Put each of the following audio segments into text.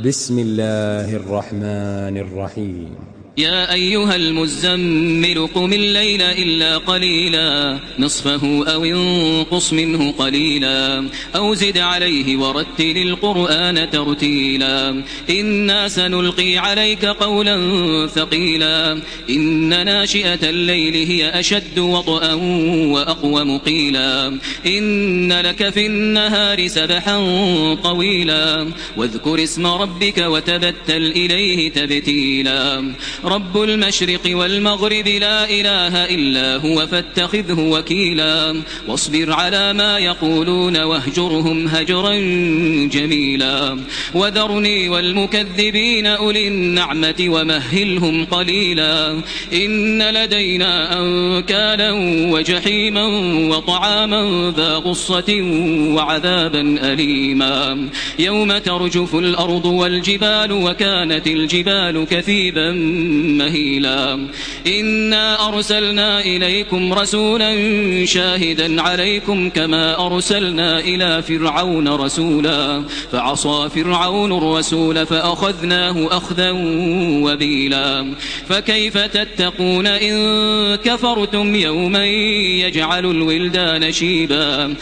بسم الله الرحمن الرحيم. يا أيها المزمل قم الليل إلا قليلا نصفه أو انقص منه قليلا أو زد عليه ورتل القرآن ترتيلا إنا سنلقي عليك قولا ثقيلا إن ناشئة الليل هي أشد وطئا وأقوم قيلا إن لك في النهار سبحا طويلا واذكر اسم ربك وتبتل إليه تبتيلا رب المشرق والمغرب لا إله إلا هو فاتخذه وكيلا واصبر على ما يقولون واهجرهم هجرا جميلا وذرني والمكذبين أولي النعمة ومهلهم قليلا إن لدينا أنكالا وجحيما وطعاما ذا غصة وعذابا أليما يوم ترجف الأرض والجبال وكانت الجبال كثيبا مهيلا إنا أرسلنا إليكم رسولا شاهدا عليكم كما أرسلنا إلى فرعون رسولا فعصى فرعون الرسول فأخذناه أخذا وبيلا فكيف تتقون إن كفرتم يوما يجعل الولدان شيبا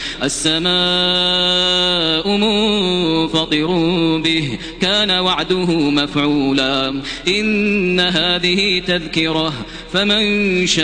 السماء منفطر به كان وعده مفعولا إن هذه تذكرة فمن شاء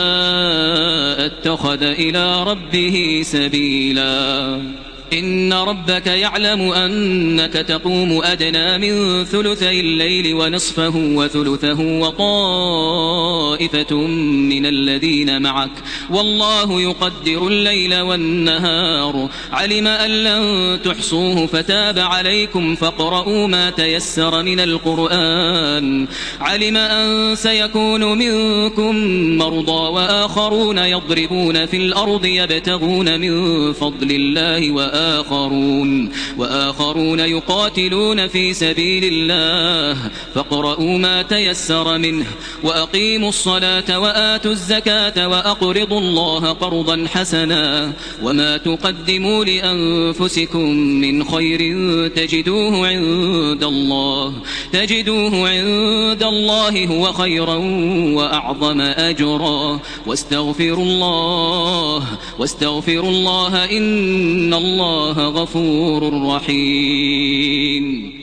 اتخذ إلى ربه سبيلا إن ربك يعلم أنك تقوم أدنى من ثلثي الليل ونصفه وثلثه وطائفة من الذين معك والله يقدر الليل والنهار علم أن لن تحصوه فتاب عليكم فاقرؤوا ما تيسر من القرآن علم أن سيكون منكم مرضى وآخرون يضربون في الأرض يبتغون من فضل الله وآخرون يقاتلون في سبيل الله فاقرؤوا ما تيسر منه وأقيموا الصلاة وآتوا الزكاة وأقرضوا الله قرضا حسنا وما تقدموا لأنفسكم من خير تجدوه عند الله هو خيرا وأعظم أجرا واستغفروا الله إن الله غفور رحيم.